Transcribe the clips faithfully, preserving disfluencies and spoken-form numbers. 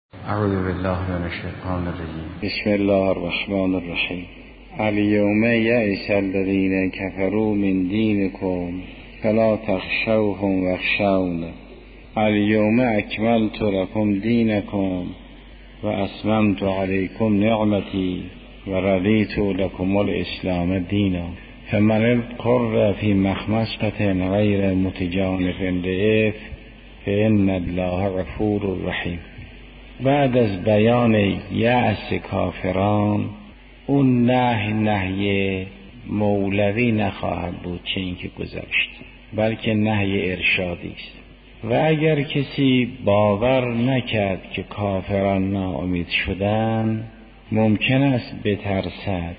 اعوذ بالله من الشیطان الرجیم. بسم الله الرحمن الرحیم. الیوم یئس الذین کفروا من دینکم فلا تخشوهم واخشون الیوم اکملت لکم دینکم و اتممت علیکم نعمتی و رضیت لکم الاسلام دینا فمن اضطر فی مخمصة غیر متجانف لإثم فإن الله غفور رحیم. بعد از بیان یأس کافران، اون نه نهی مولوی نخواهد بود چه این که گذشت، بلکه نهی ارشادی است. و اگر کسی باور نکرد که کافران ناامید شدن، ممکن است بترسد،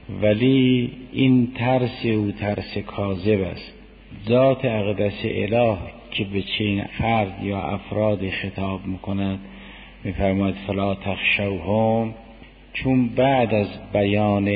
ولی این ترس او ترس کاذب است. ذات اقدس اله که به چین فرد یا افراد خطاب میکند میفرماید فلا تخشوهم، چون بعد از بیان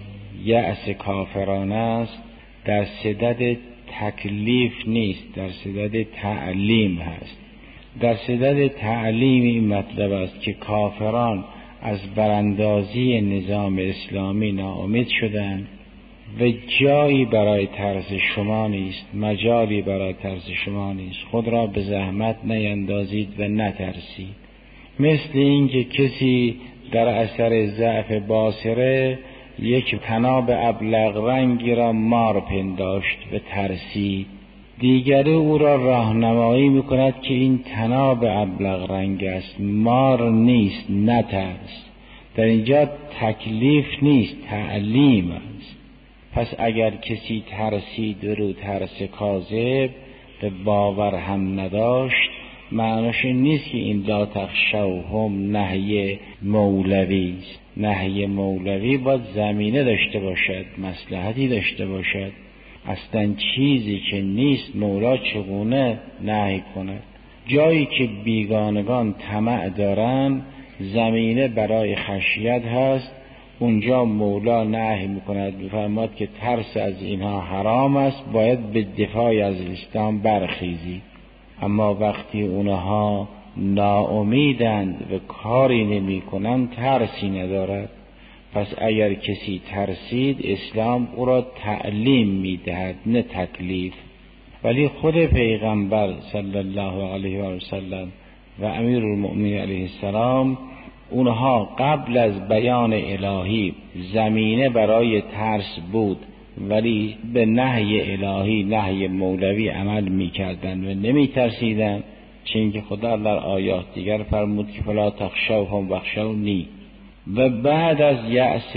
یأس کافران است، در صدد تکلیف نیست، در صدد تعلیم هست. در صدد تعلیم این مطلب است که کافران از براندازی نظام اسلامی ناامید شدند و جایی برای ترس شما نیست، مجالی برای ترس شما نیست. خود را به زحمت نیندازید و نترسید. مثل این که کسی در اثر ضعف باصره یک طناب ابلق رنگی را مار پنداشت و ترسید، دیگری او را راهنمایی میکند که این طناب ابلق رنگ است، مار نیست، نترس. در اینجا تکلیف نیست، تعلیم است. پس اگر کسی ترسید رو ترس کاذب به باور هم نداشت، معناش نیست که این لا تخشوهم نهی مولوی است. نهی مولوی باید زمینه داشته باشد، مصلحتی داشته باشد. اصلا چیزی که نیست مولا چگونه نهی کند؟ جایی که بیگانگان طمع دارن، زمینه برای خشیت هست، اونجا مولا نهی میکند، میفرماید که ترس از اینها حرام است، باید به دفاع از اسلام برخیزی. اما وقتی اونها ناامیدند و کاری نمی کنند، ترسی ندارد. پس اگر کسی ترسید، اسلام او را تعلیم می دهد، نه تکلیف. ولی خود پیغمبر صلی الله علیه و سلم و امیرالمؤمنین علیه السلام، اونها قبل از بیان الهی زمینه برای ترس بود، ولی به نهی الهی، نهی مولوی عمل می کردن و نمی ترسیدن. چون که خدا در آیات دیگر فرمود که فلا تخشوهم واخشونی. و بعد از یأس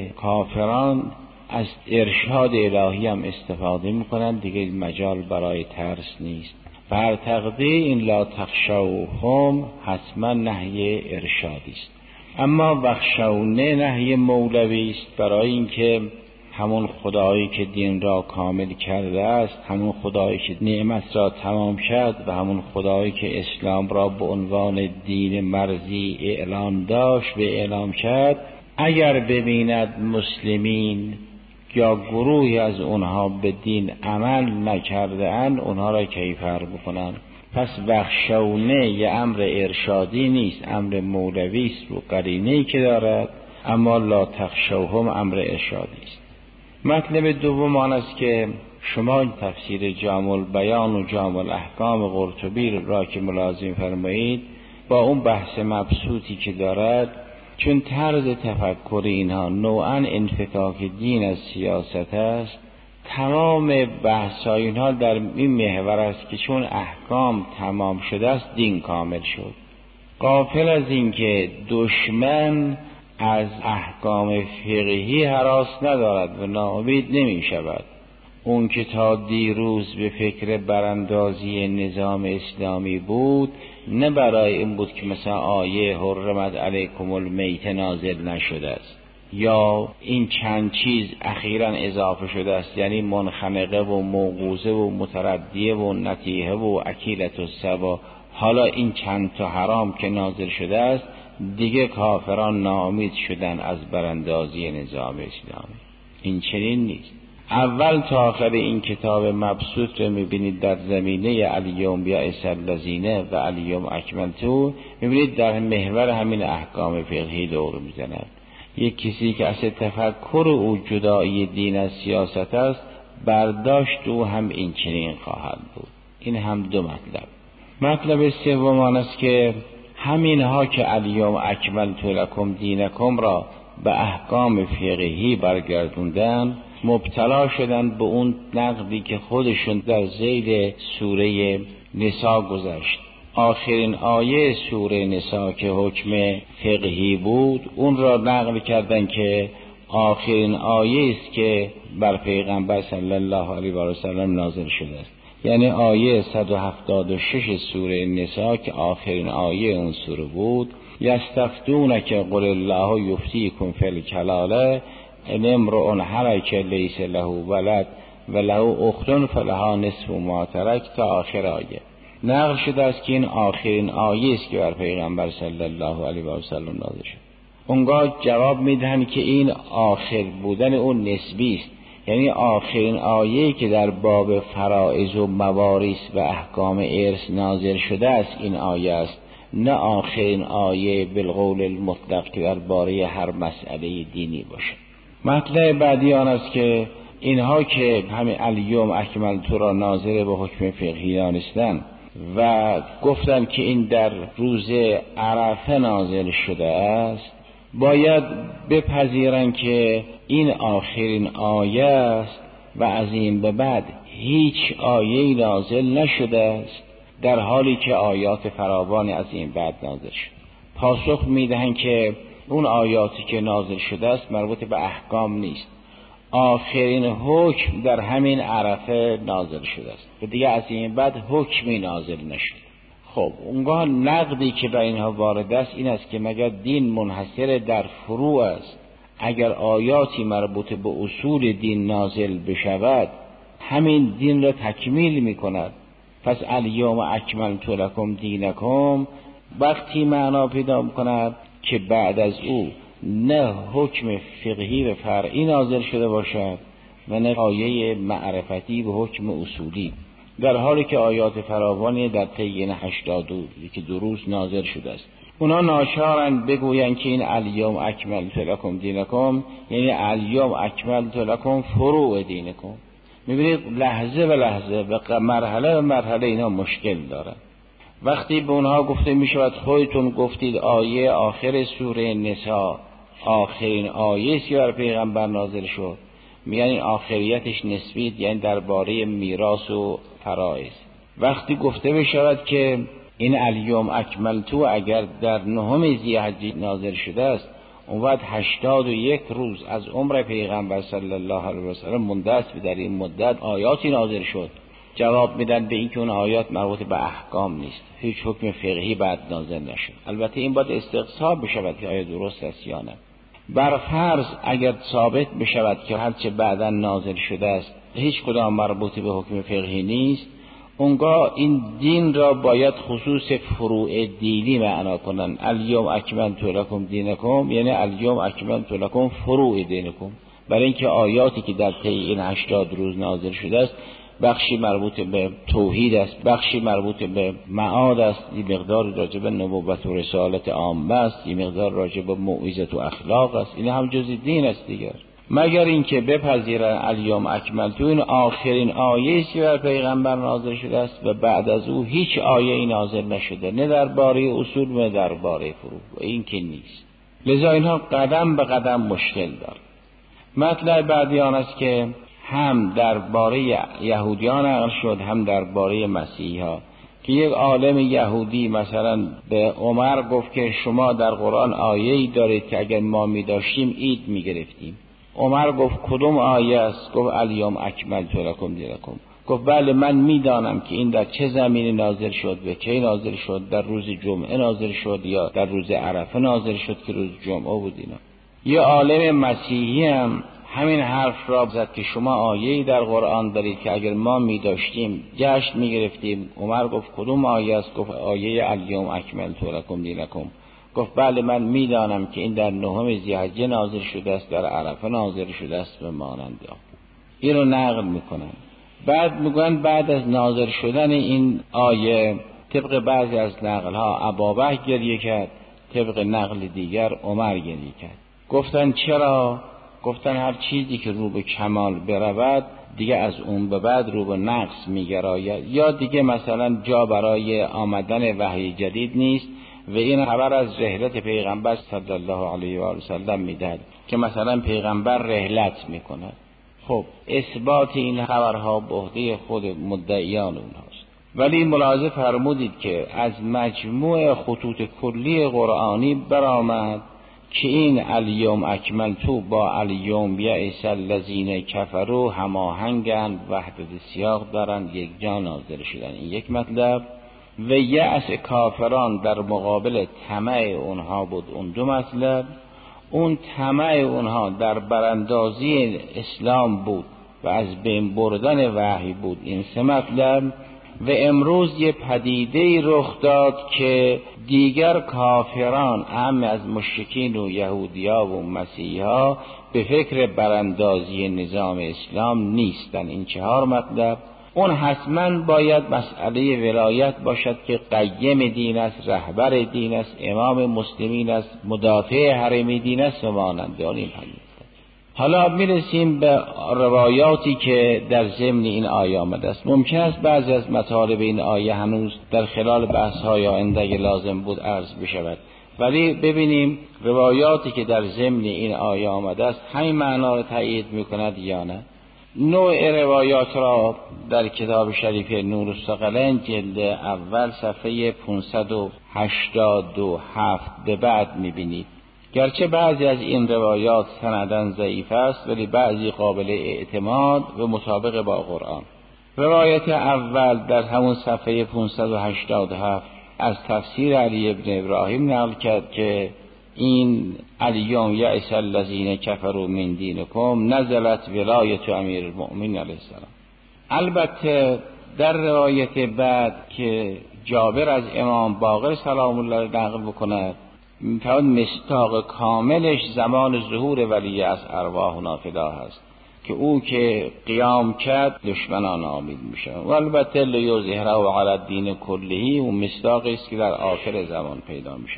کافران از ارشاد الهی هم استفاده می کنند، دیگه مجال برای ترس نیست. بر تقدیر این لا تخشوهم حتما نهی ارشادی است. اما واخشونه نهی مولوی است، برای اینکه همون خدایی که دین را کامل کرده است، همون خدایی که نعمت را تمام کرد و همون خدایی که اسلام را به عنوان دین مرضی اعلام داشت و اعلام کرد، اگر ببیند مسلمین یا گروهی از اونها به دین عمل نکرده اند، اونها را کیفر بکنند. پس بخشونه یه امر ارشادی نیست، امر مولوی است و قرینه‌ای که دارد. اما لا تخشوهم امر ارشادی است. مطلب دوم آن است که شما تفسیر جامع البیان و جامع الاحکام قرطبی را که ملازم فرمایید، با اون بحث مبسوطی که دارد، چون طرز تفکر اینها نوعا انفکاک دین از سیاست است، تمام بحث‌های اینها در این محور است که چون احکام تمام شده است، دین کامل شد. غافل از این که دشمن از احکام فقهی هراس ندارد و ناامید نمی شود. اون که تا دیروز به فکر براندازی نظام اسلامی بود، نه برای این بود که مثلا آیه حرمت علیکم المیت نازل نشده است، یا این چند چیز اخیراً اضافه شده است، یعنی منخنقه و موقوزه و متردیه و نتیحه و اکیلت السبا، حالا این چند تا حرام که نازل شده است، دیگه کافران ناامید شدن از براندازی نظام اسلامی. این چنین نیست. اول تا آخر این کتاب مبسوط رو میبینید در زمینه الیوم یئس الذین و الیوم اکملت، میبینید در محور همین احکام فقهی دور میزند. یک کسی که اصل تفکر او جدایی دین از سیاست است، برداشت او هم این چنین خواهد بود. این هم دو مطلب. مطلب سوم آن است که همینها که الیوم اکملت لکم دینکم را به احکام فقهی برگردوندن، مبتلا شدن به اون نقدی که خودشون در ذیل سوره نساء گذشت. آخرین آیه سوره نساء که حکم فقهی بود، اون را نقل کردن که آخرین آیه است که بر پیغمبر صلی الله علیه و سلم نازل شده است، یعنی آیه صد و هفتاد و شش سوره نساء که آخرین آیه اون سوره بود. یستفتونک قل الله یفتیکم فی الکلاله ان امرؤ هلک لیس له ولد و له اخت فلها نصف ما ترک تا آخر آیه. نقل شده است که این آخرین آیه است که بر پیغمبر صلی الله علیه و سلم نازل شد. اونگاه جواب میدهند که این آخر بودن اون نسبی است، یعنی آخرین آیه که در باب فرائض و مواریث و احکام ارث نازل شده است این آیه است، نه آخرین آیه بالقول المطلق که درباره هر مسئله دینی باشه. مطلب بعدی آن است که اینها که همین الیوم اکملت را ناظر به حکم فقهی دانستند و گفتند که این در روز عرفه نازل شده است، باید بپذیرند که این آخرین آیه است و از این به بعد هیچ آیه نازل نشده است، در حالی که آیات فراوانی از این بعد نازل شد. پاسخ میدهند که اون آیاتی که نازل شده است مربوط به احکام نیست، آخرین حکم در همین عرفه نازل شده است و دیگه از این بعد حکمی نازل نشد. خب اونگاه نقدی که به اینها وارد است این است که مگر دین منحصر در فروع است؟ اگر آیاتی مربوط به اصول دین نازل بشود، همین دین را تکمیل می کند. پس الیوم اکملت لکم دینکم وقتی معنا پیدا کند که بعد از او نه حکم فقهی و فرعی نازل شده باشد و نه آیه معرفتی و حکم اصولی، در حالی که آیات فراوانی در طی این هشتاد که دو روز نازل شده است. اونا ناچارند بگویند که این الیوم اکملت لکم دینکم یعنی الیوم اکملت لکم فروع دینکم. میبینید لحظه به لحظه و مرحله به مرحله اینا مشکل دارن. وقتی به اونها گفته میشود خودتون گفتید آیه آخر سوره نساء آخرین آیه است که بر پیغمبر نازل شد، میگن این آخریتش نسبی، یعنی درباره میراث و فرائض. وقتی گفته بشود که این الیوم اکملتو اگر در نهم ذی‌حجه نازل شده است، اون وقت هشتاد و یک روز از عمر پیغمبر صلی الله علیه و سلم مونده است و در این مدت آیاتی نازل شد، جواب میدن به این که اون آیات مربوط به احکام نیست، هیچ حکم فقهی بعد نازل نشد. البته این باید استقصا بشود که آیا درست است یا نه. بر فرض اگر ثابت بشود که هرچه بعدا نازل شده است هیچ کدام مربوط به حکم فقهی نیست، اونگاه این دین را باید خصوص فروع دینی معنا کنن. الیوم اکملت لکم دینکم یعنی الیوم اکملت لکم فروع دینکم، برای اینکه آیاتی که در طی این هشتاد روز نازل شده است بخشی مربوط به توحید است، بخشی مربوط به معاد است، این مقدار راجع به نبوت و رسالت عامه است، این مقدار راجع به موعظه و اخلاق است، این هم جزء دین است دیگر. مگر اینکه بپذیرن الیوم اکملت این آخرین آیه است که بر پیغمبر نازل شده است و بعد از او هیچ آیه نازل نشده، نه درباره اصول نه درباره فروع، و این که نیست. لذا اینها قدم به قدم مشکل دارند. مطلب بعدی آن است که هم درباره یهودیان نقل شد هم درباره مسیحی ها که یک عالم یهودی مثلا به عمر گفت که شما در قرآن آیه‌ای دارید که اگر ما می داشتیم عید می گرفتیم. عمر گفت کدوم آیه است؟ گفت الیوم اکملت لکم دینکم. گفت بله من میدانم که این در چه زمینی نازل شد و کی نازل شد، در روز جمعه نازل شد یا در روز عرفه نازل شد که روز جمعه بود. اینا یه عالم مسیحی هم همین حرف را زد که شما آیه‌ای در قرآن دارید که اگر ما می داشتیم جشن می گرفتیم. عمر گفت کدوم آیه است؟ گفت آیه الیوم اکملت لکم دینکم. گفت بله من میدانم که این در نهم ذی‌حجه نازل شده است، در عرفه نازل شده است و مانند آن. این رو نقل میکنن. بعد میگن بعد از نازل شدن این آیه طبق بعضی از نقلها ابابکر گریه کرد، طبق نقل دیگر عمر گریه کرد. گفتن چرا؟ گفتن هر چیزی که رو به کمال برود دیگه از اون به بعد رو به نقص میگراید، یا دیگه مثلا جا برای آمدن وحی جدید نیست و این خبر از رحلت پیغمبر صلی الله علیه و آله و سلم میدهد که مثلا پیغمبر رحلت میکند. خب اثبات این خبرها به عهده خود مدعیان اونهاست. ولی ملاحظه فرمودید که از مجموع خطوط کلی قرآنی برآمد که این الیوم اکملتو با الیوم یئس الذین کفروا هماهنگند، وحدت سیاق دارند، یک جا نازل شدن. این یک مطلب. و یأس کافران در مقابل طمع اونها بود، اون دو مطلب. اون طمع اونها در براندازی اسلام بود و از بین بردن وحی بود، این سه مطلب. و امروز یه پدیده رخ داد که دیگر کافران هم از مشرکین و یهودیا و مسیحا به فکر براندازی نظام اسلام نیستن. این چهار مطلب. اون حتما باید مسئله ولایت باشد که قیم دین است، رهبر دین است، امام مسلمین است، مدافع حرم دین است و مانند آن. حالا میرسیم به روایاتی که در ضمن این آیه آمده است. ممکن است بعضی از مطالب این آیه هنوز در خلال بحث‌های آینده اگه لازم بود عرض بشود، ولی ببینیم روایاتی که در ضمن این آیه آمده است همین معنا را تایید میکند یا نه. نوع روایات را در کتاب شریف نور الثقلین جلد اول صفحه پانصد و هشتاد و هفت به بعد میبینید. گرچه بعضی از این روایات سنداً ضعیف است ولی بعضی قابل اعتماد و مطابق با قرآن. روایت اول در همون صفحه پانصد و هشتاد و هفت از تفسیر علی ابن ابراهیم نقل کرد که این الیوم یئس الذین کفروا من دینکم نزلت ولایت امیر المؤمنین علیه السلام. البته در روایت بعد که جابر از امام باقر سلام الله نقل بکند می‌تواند مصداق کاملش زمان ظهور ولی از ارواحنا فدا هست که او که قیام کرد دشمنان ناامید میشه و البته لیظهره علی الدین کله و مصداقی است که در آخر زمان پیدا میشه.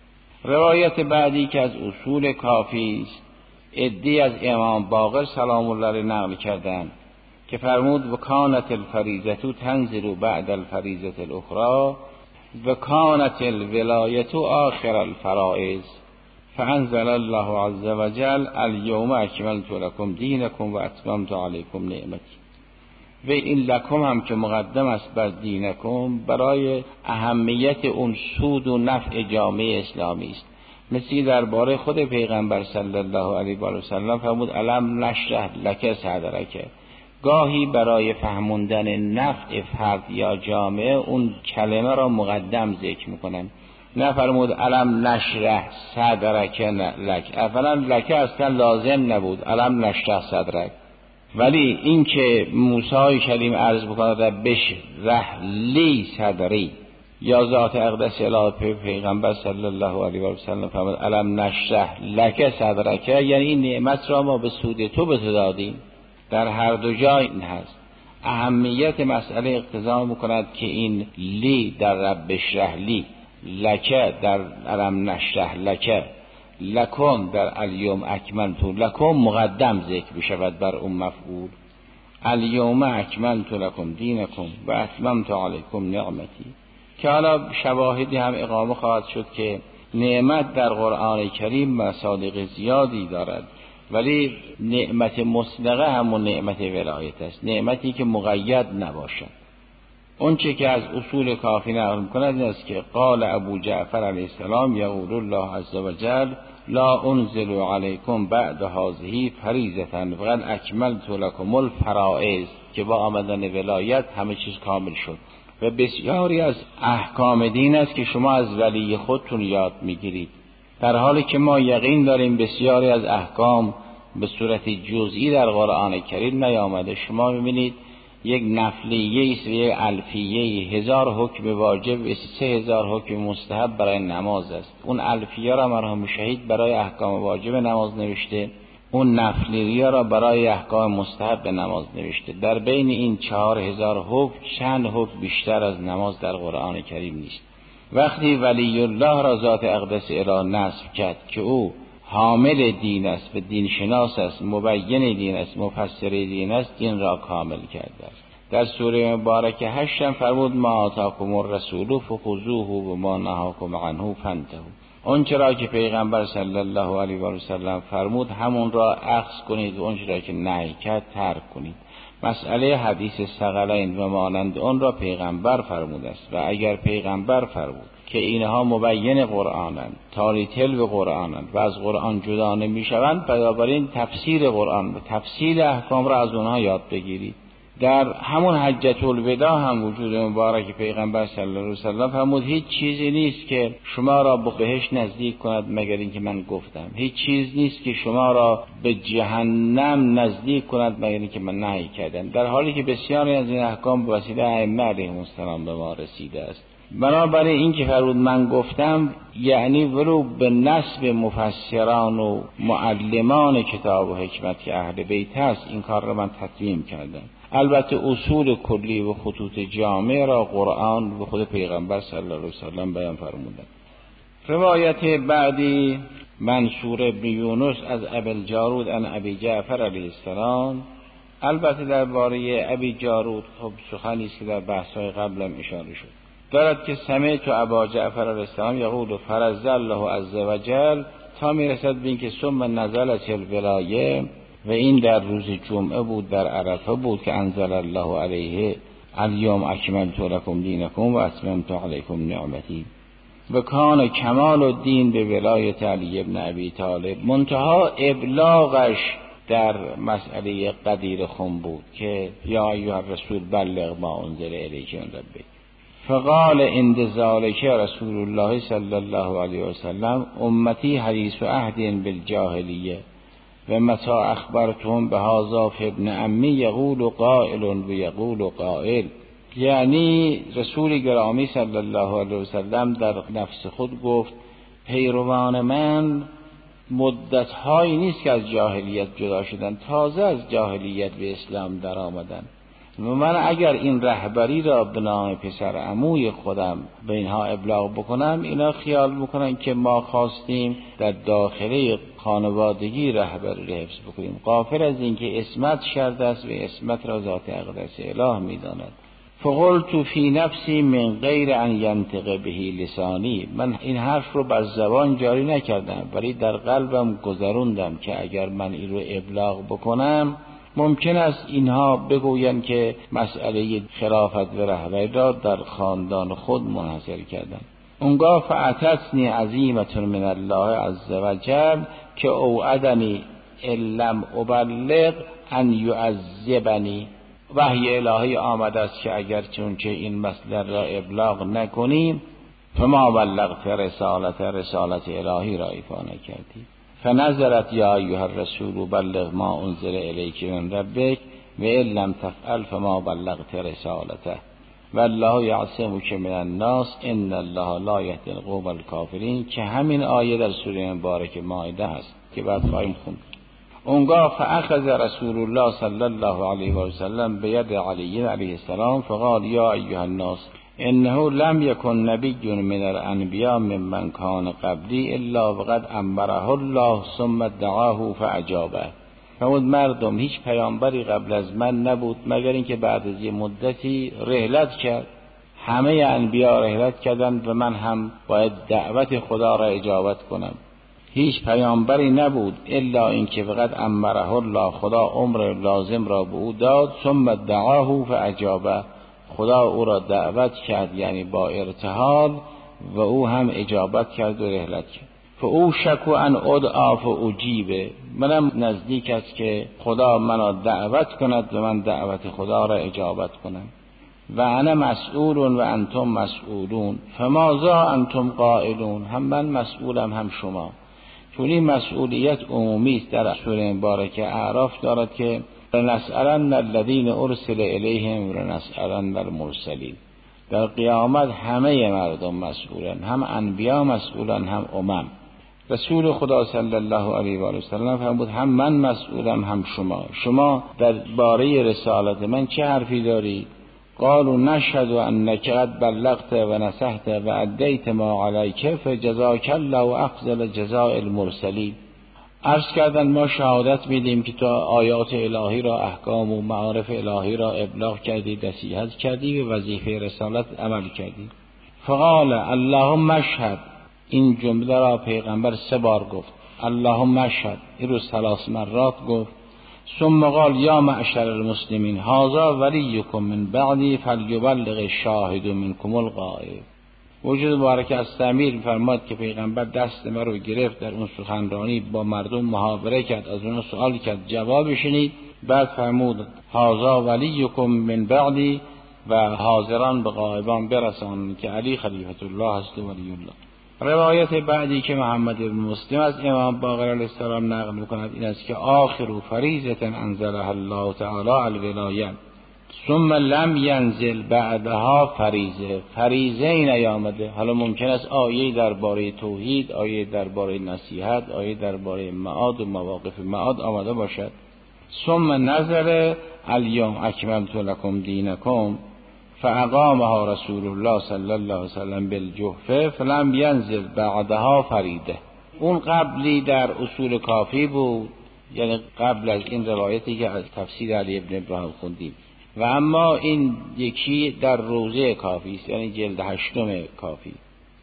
روایت بعدی که از اصول کافی است عده‌ای از امام باقر سلام الله نقل کردند که فرمود و کانت الفریضه تنزل بعد الفریضه الاخرى و کانت الولایت آخر الفرائض فانزل الله عز وجل الیوم اکملت لکم دینکم و اتممت علیکم نعمتی. و این لکم هم که مقدم است بر دینکم برای اهمیت اون سود و نفع جامعه اسلامی است. مثل درباره خود پیغمبر صلی الله علیه و آله و سلم فرمود الم نشرح لک صدرک. گاهی برای فهموندن نفع فرد یا جامعه اون کلمه را مقدم ذکر میکنن. نه فرمود الم نشرح صدرک لک، اولا لک اصلا لازم نبود، الم نشرح صدرک. ولی این که موسی کریم عرض بکنه بشرح لی صدری یا ذات اقدس الهی پیغمبر صلی الله علیه و سلم فرمود الم نشرح لک صدرک، یعنی این نعمت را ما به سود تو به تو دادیم. در هر دو جای این هست. اهمیت مسئله اقتضا میکند که این لی در رب اشرح لی، لک در الم نشرح لک، لکم در الیوم اکملت لکم مقدم ذکر بشود بر اون مفعول. الیوم اکملت لکم دینکم و اتممت علیکم نعمتی، که حالا شواهدی هم اقامه خواهد شد که نعمت در قرآن کریم مصادیق زیادی دارد، ولی نعمت مطلقه همون نعمت ولایت است، نعمتی که مقید نباشد. اون چه که از اصول کافی نقل می‌کند این است که قال ابو جعفر علیه السلام یقول الله عز وجل لا انزل علیکم بعد هذه فریضه فقد اکملت لکم الفرائض، که با آمدن ولایت همه چیز کامل شد. و بسیاری از احکام دین است که شما از ولی خودتون یاد میگیرید، در حالی که ما یقین داریم بسیاری از احکام به صورت جزئی در قرآن کریم نیامده. شما میبینید یک نفلیه است و یک الفیه، هزار حکم واجب و سه هزار حکم مستحب برای نماز است. اون الفیه را مرحوم شهید برای احکام واجب نماز نوشته اون نفلی را برای احکام مستحب نماز نوشته. در بین این چهار هزار حکم چند حکم بیشتر از نماز در قرآن کریم نیست. وقتی ولی الله را ذات اقدس اله نصب کرد که او حامل دین است و دین شناس است، مبین دین است، مفسر دین است، دین را کامل کرده است. در سوره مبارکه هشتم فرمود ما آتاکم الرسول فخذوه و ما نهاکم عنه فانتهوا. اون چرا که پیغمبر صلی الله علیه و سلم فرمود همون را اخذ کنید و اون چرا که نهی کرد ترک کنید. مسئله حدیث ثقلین و مانند اون را پیغمبر فرمود است و اگر پیغمبر فرمود که اینها مبین قرآنند، تالی تلو قرآنند و از قرآن جدا نمیشوند، بنابراین تفسیر قرآن و تفصیل احکام را از اونها یاد بگیرید. در همون حجة الوداع هم وجود مبارک پیغمبر صلی الله علیه و سلم فرمود هیچ چیزی نیست که شما را به بهشت نزدیک کند مگر اینکه من گفتم، هیچ چیز نیست که شما را به جهنم نزدیک کند مگر اینکه من نهی کردم، در حالی که بسیاری از این احکام به وسیله ائمه علیهم السلام به ما رسیده است. بنابراین این که فرمود من گفتم یعنی ولو به نسب مفسران و معلمان کتاب و حکمت که اهل بیت هست این کار را من تتمیم کردم. البته اصول کلی و خطوط جامع را قرآن و خود پیغمبر صلی الله علیه و سلم بیان فرمودند. روایت بعدی منصور ابن یونس از ابی الجارود عن ابی جعفر علیه السلام. البته درباره ابی جارود خب سخنی است که در بحث‌های قبلم اشاره شد. دارد که سمعت ابا جعفر علیه السلام یقول فرض الله عز وجل تا میرسد به اینکه ثم نزلت الولایه و این در روز جمعه بود، در عرفه بود که انزل الله علیه الیوم اکملت لکم دینکم و اتممت علیکم نعمتی و کان کمال الدین به ولایت علی ابن ابی طالب. منتها ابلاغش در مسئله قدیر خم بود که یا ایها الرسول بلغ ما انزل الیک من ربک. فقال عند ذلک رسول الله صلی الله علیه و سلم امتی حدیث عهد بالجاهلیه و متى اخبرتهم بهذا فابن عمی یقول قائل و یقول قائل. یعنی رسول گرامی صلی الله علیه و سلم در نفس خود گفت پیروان من مدت‌هایی نیست که از جاهلیت جدا شدن، تازه از جاهلیت به اسلام در آمدن و من اگر این رهبری را به نام پسر عموی خودم به اینها ابلاغ بکنم اینا خیال میکنن که ما خواستیم در داخله خانوادگی رهبری را حفظ بکنیم، غافل از اینکه عصمت شرط است و عصمت را ذات اقدس اله میداند. فقلت فی نفسی من غیر ان ینطق به لسانی، من این حرف رو بر زبان جاری نکردم ولی در قلبم گذروندم که اگر من این رو ابلاغ بکنم ممکن است اینها بگویند که مسئله خلافت و رهبری را در خاندان خود منحصر کردند. اونگاه فاتتنی عزیمة من الله عز وجل که اوعدنی لم ابلغ ان یعذبنی. وحی الهی آمده است که اگر چونکه این مسئله را ابلاغ نکنیم فما بلغت رسالت رسالت الهی را ایفا نکردی. فنظرت یا ایها الرسول بلغ ما انزل الیک من ربک و ان لم تفعل فما بلغت رسالته والله یعصمک من الناس ان الله لا یهدی القوم الکافرین، که همین آیه در سوره مبارک مائده است که بعد خواهیم خوند. اونگاه فاخذ رسول الله صلی الله علیه و سلم بید علی علیه السلام فقال یا ایها الناس انه لم یکن نبی من الانبیاء ممن کان قبلی الا وقد امره الله ثم دعاه فاجابه. فرمود مردم هیچ پیامبری قبل از من نبود مگر اینکه بعد از یه مدتی رحلت کرد، همه انبیا رحلت کردند و من هم باید دعوت خدا را اجابت کنم. هیچ پیامبری نبود الا اینکه فقط امره الله، خدا عمر لازم را به او داد، ثم دعاه فاجابه، خدا او را دعوت کرد یعنی با ارتحال و او هم اجابت کرد و رحلت کرد. فاو شکو ان ادعا فاجیبه، منم نزدیک است که خدا منو دعوت کند و من دعوت خدا را اجابت کنم. و انا مسئول و انتم مسئولون فماذا انتم قائلون، هم من مسئولم هم شما. چون این مسئولیت عمومی است. در سوره مبارکه اعراف دارد که لنسألن الذین ارسل الیهم و لنسألن المرسلین. در قیامت همه مردم مسئولن، هم انبیا مسئولن هم امم. رسول خدا صلی الله علیه و آله و سلم فرمود هم من مسئولم هم شما. شما در باره رسالت من چه حرفی داری؟ قالوا نشهد انک قد بلغت و نصحت و ادیت ما علیک فجزاک الله افضل جزاء المرسلین. عرض کردن ما شهادت میدیم که تو آیات الهی را، احکام و معارف الهی را ابلاغ کردی، نصیحت کردی و وظیفه رسالت عمل کردی. فقال اللهم اشهد، این جمله را پیغمبر سه بار گفت. اللهم اشهد، این رو ثلاث مرات گفت. ثم قال یا معشر المسلمین هذا ولیکم من بعدی فلیبلغ الشاهد منکم الغائب. وجود مبارک از تعمیر فرماد که پیغمبر دست ما رو گرفت در اون سخنرانی، با مردم محاوره کرد، از اون سوال کرد، جواب شنید. بعد فرمود هذا ولیکم من بعدی و حاضران به غایبان برسان که علی خلیفة الله است و ولی الله. روایت بعدی که محمد بن مسلم از امام باقر علیه السلام نقل می‌کند این است که آخر فریضة انزلها الله تعالی الولایه ثم لم ینزل بعدها فریضه. فریضه این نیامده. حالا ممکن است آیه درباره توحید، آیه درباره نصیحت، آیه درباره معاد و مواقف معاد آمده باشد. ثم نزل الیوم اکملت لکم دینکم فاقامها رسول الله صلی الله علیه وسلم بالجحفه فلم ینزل بعدها فریضه. اون قبلی در اصول کافی بود، یعنی قبل از این روایتی که از تفسیر علی ابن ابراهیم خوندیم، و اما این یکی در روضه کافی است، یعنی جلد هشتم کافی.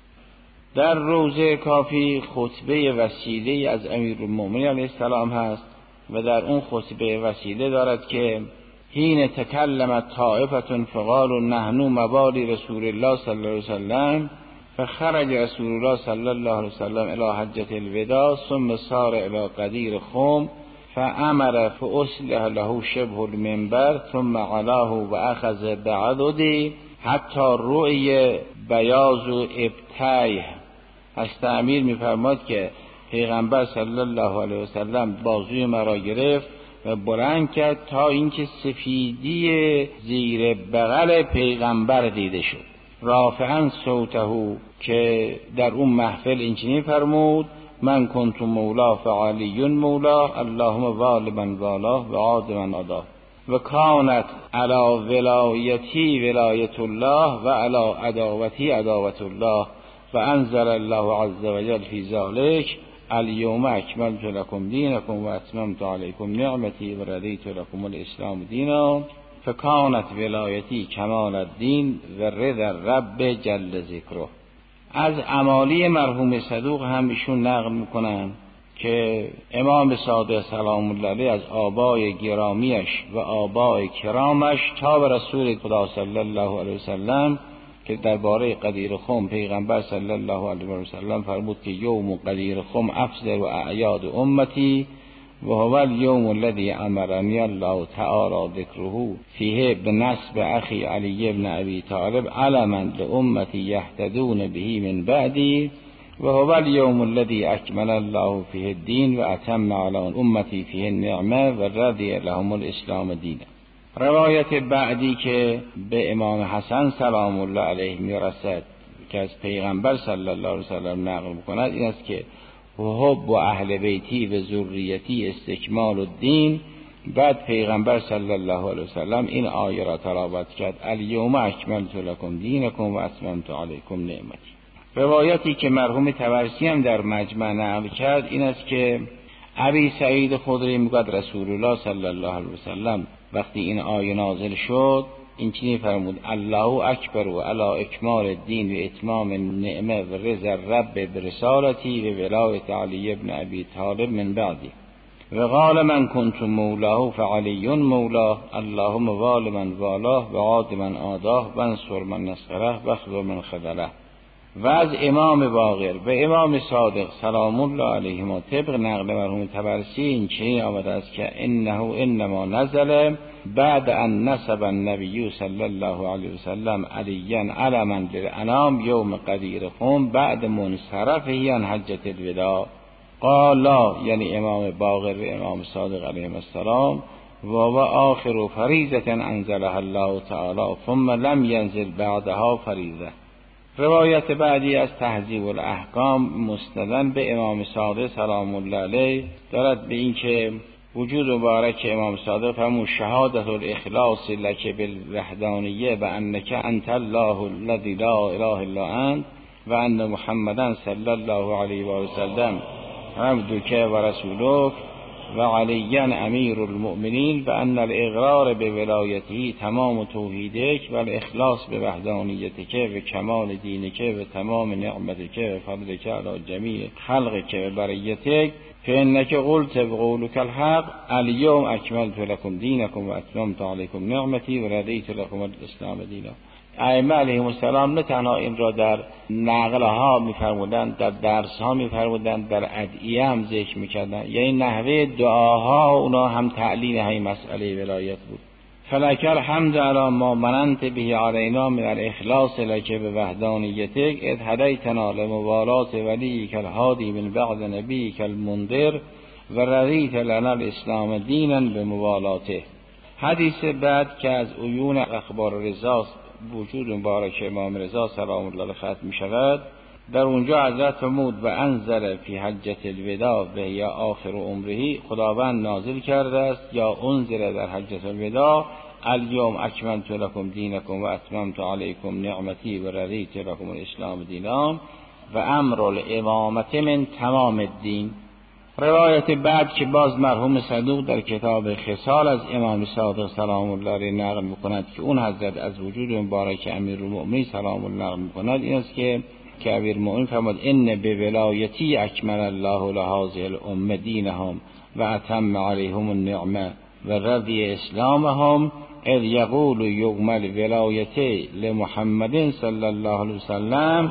در روضه کافی خطبه وسیله از امیرالمومنین علیه السلام هست و در اون خطبه وسیله دارد که حین تکلمت طائفة فقالوا نحن موالی رسول الله صلی الله علیه وسلم فخرج رسول الله صلی الله علیه وسلم الی حجة الوداع ثم سار الی قدیر خم فامر فاصلح له شبه المنبر ثم علاه و اخذ بعضد حتی رؤی بیاض ابطیه. از تعمیر میفرماد که پیغمبر صلی الله علیه وسلم بازوی مرا گرفت و بلند کرد تا اینکه سفیدی زیر بغل پیغمبر دیده شد. رافعا صوته، که در اون محفل اینچنین فرمود من کنت مولا فعلی مولا اللهم وال من والاه و عاد من عاداه و کانت علی ولایتی ولایت الله و علی عداوتی عداوت الله و انزل الله عز وجل فی ذلک الیوم اکملت لکم دینکم و اتممت علیکم نعمتی و رضیت لکم الاسلام دینا فکانت ولایتی کمال الدین و رضا رب جل ذکره. از امالی مرحوم صدوق هم ایشون نقل میکنن که امام صادق سلام الله علیه از آبای گرامیش و آبای کرامش تا به رسول خدا صلی الله علیه وسلم که درباره قدیر خم پیغمبر صلی الله علیه و سلم فرمود که یوم قدیر خم افضل و اعیاد امتی و هو الیوم الذی امرنی الله تعالی ذکره فیه بنسب اخی علی ابن ابی طالب علما لامتی یهتدون به من بعدی و هو الیوم الذی اکمل الله فیه الدین و اتم علی امتی فیه النعمه و رضی لهم الاسلام دینا. روایت بعدی که به امام حسن سلام الله علیه میرسد که از پیغمبر صلی الله علیه وسلم نقل میکند این است که حب و اهل بیتی و ذریتی استکمال الدین. بعد پیغمبر صلی الله علیه وسلم این آیه را تلاوت کرد الیوم اکملت لکم دینکم و اتممت علیکم نعمتی. روایتی که مرحوم طبرسی هم در مجمع نقل کرد این است که ابی سعید خدری میگوید رسول الله صلی الله علیه وسلم وقتی این آیه نازل شد این چنین فرمود الله اکبر و علی اکمال الدین و اتمام النعمه و رضا رب برسالتی و ولایت علی ابن ابی طالب من بعدی و قال من کنت مولاه فعلی مولاه اللهم وال من والاه و عاد من عاداه و انصر من نصره و اخذل من خذله. و از امام باقر و امام صادق سلام الله علیهما طبق نقل مرحوم طبرسی این چنین آمده است که انه انما نزل بعد ان نسب النبی صلی الله علیه وسلم علیا علما للانام یوم قدیر خم بعد منصرفه عن حجة الوداع قالا، یعنی امام باقر و امام صادق علیهم السلام و و آخر فریضة انزلها الله تعالی ثم لم ینزل بعدها فریضه روایت بعدی از تهذیب الاحکام مستند به امام صادق سلام الله علیه دارد به این که وجود مبارک امام صادق فرمود شهادت الاخلاص لک بالوحدانیه و انک انت الله الذی لا اله الا انت و ان محمدا صلی الله علیه و سلم عبدک و رسولک و علی امیر المؤمنین و ان الاقرار به ولایته تمام توحیدک و الاخلاص به وحدانیتک و کمال دینک و تمام نعمتک و فضلک علی جمیع خلقک و بریتک فانک قلت بقولک الحق الیوم اکملت لکم دینکم و اتممت علیکم نعمتی و رضیت لکم الاسلام دینا. ائمه علیهم السلام نه تنها این را در نقل ها می‌فرمودند، در درس ها می‌فرمودند، در ادعیه هم ذکر می‌کردند، یعنی نحوه دعاها اونا هم تعلیم همین مسئله ولایت بود. فلک الحمد علی ما مننت به علینا من الاخلاص لک به وحدانیتک اذ هدیتنا لموالات ولیک الهادی من بعد نبیک المنذر و رضیت لنا الاسلام دینا به موالاته. حدیث بعد که از عیون اخبار رضاست وجود مبارک امام رضا سلام الله علیه ختم می شود، در اونجا حضرت فرمود و انزل فی حجة الوداع و یا آخر عمره، خداوند نازل کرده است یا انزل در حجة الوداع الیوم اکملت لکم دینکم و اتممت علیکم نعمتی و رضیت لکم الاسلام دینا و امر الامامت من تمام الدین. روایت بعد که باز مرحوم صدوق در کتاب خصال از امام صادق سلام الله علیه نقل می‌کند که اون حضرت از وجود مبارک امیرالمؤمنین سلام الله نقل می‌کند، این است که که امیرالمؤمنین فرمود ان بولایتی اکمل الله لهذه الامه دینهم و اتم علیهم النعمه و رضی اسلامهم اذ یقول یوم الولایته لمحمد صلی الله علیه وسلم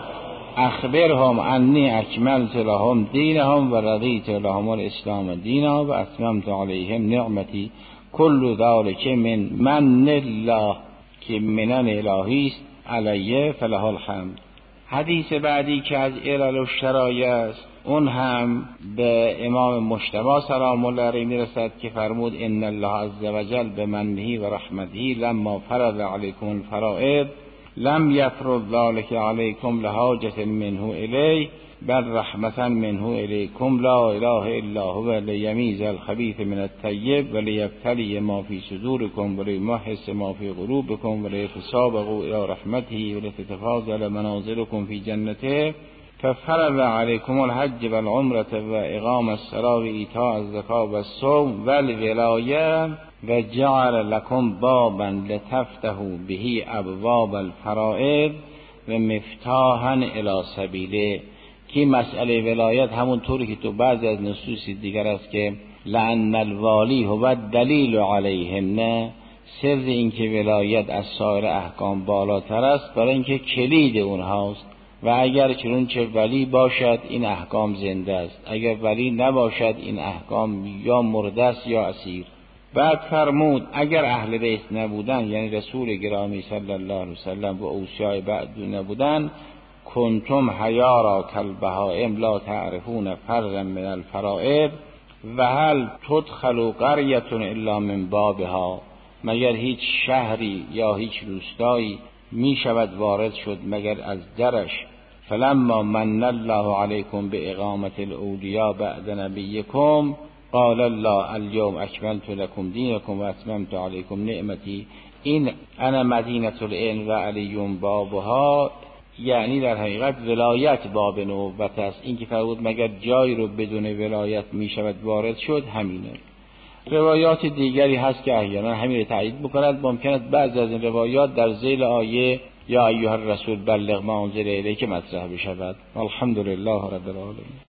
اخبرهم انی اکملت لهم دینهم و رضیت لهم الاسلام دینا و اتممت علیهم نعمتی کل ذلک من من الله که منن الهی است علیه فله الحمد. حدیث بعدی که از علل الشرایع است اون هم به امام مجتبی سلام الله علیه میرسد که فرمود ان الله عز وجل بمنه و رحمته لما فرض علیکم الفرائض لم یفرض ذلك علیکم لحاجة منه الی بل رحمة منه الیکم لا اله الا هو لیمیز الخبیث من الطیب و لیبتلی ما فی صدورکم و لیمحص ما فی قلوبکم و لیتسابقوا الی رحمته و لتتفاضل منازلکم فی جنته ففرض علیکم الحج والعمرة و اقام الصلاة و ایتاء الزکاة و الصوم و الولایه و جعل لکم بابا لتفتحوا به ابواب الفرائض و مفتاحا الی سبیله. که مسئله ولایت همون طوری که تو بعضی از نصوص دیگر است که لأن الوالی هو الدلیل علیهم، نه سر این که ولایت از سایر احکام بالاتر است برای اینکه کلید اونهاست و اگر چون چه ولی باشد این احکام زنده است، اگر ولی نباشد این احکام یا مرده است یا اسیر. بعد فرمود اگر اهل بیت نبودن، یعنی رسول گرامی صلی الله علیه وسلم و اوصیاء بعد نبودن، کنتم حیارا کالبهائم لا تعرفون فرضا من الفرائض و هل تدخل قریة الا من بابها، مگر هیچ شهری یا هیچ روستایی می شود وارد شد مگر از درش. فلما من الله علیکم به اقامت الاولیاء بعد نبیکم قال الله الیوم اکملت لکم دینکم و اتممت علیکم نعمتی این انا مدینة العلم و علیون بابها، یعنی در حقیقت ولایت باب نبوت است. این که فرمود مگر جایی رو بدون ولایت می شود وارد شد همینه. روایات دیگری هست که احیانا همین تایید بکند. ممکند بعضی از این روایات در ذیل آیه یا ایها الرسول بلغ ما انزل الیک مطرح بشود. الحمدلله رب العالمین.